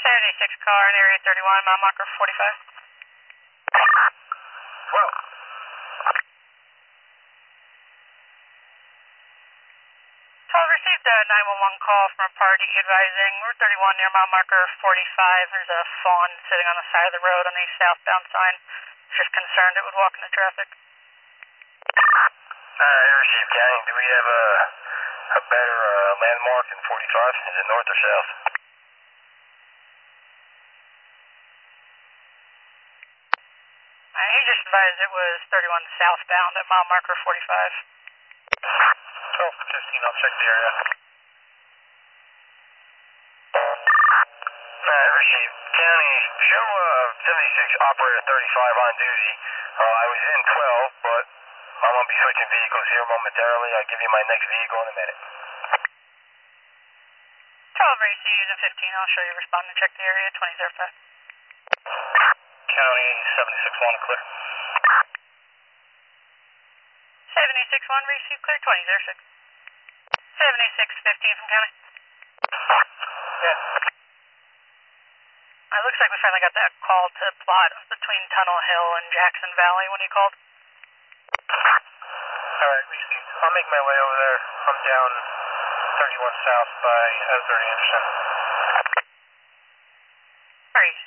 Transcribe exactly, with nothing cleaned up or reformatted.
seventy-six car in area thirty-one, mile marker forty-five. Well. twelve received a nine one one call from a party advising Route thirty-one near mile marker forty-five. There's a fawn sitting on the side of the road on the southbound sign. Just concerned it would walk into traffic. Alright, received County. Do we have a, a better uh, landmark in forty-five? Is it north or south? Uh, he just advised it was thirty-one southbound at mile marker forty-five. twelve fifteen, I'll check the area. Alright, received. County, show uh, seventy-six operator thirty-five on duty. Uh, I was in twelve, but I'm going to be switching vehicles here momentarily. I'll give you my next vehicle in a minute. twelve received and fifteen. I'll show you respond and check the area twenty oh five. County seventy-six one clear. seventy-six one received clear twenty oh six. seventy-six fifteen from County. Yeah. It looks like we finally got that call to plot between Tunnel Hill and Jackson Valley when you called. Alright, received. I'll make my way over there. I'm down thirty-one south by Asbury Anderson. Alright,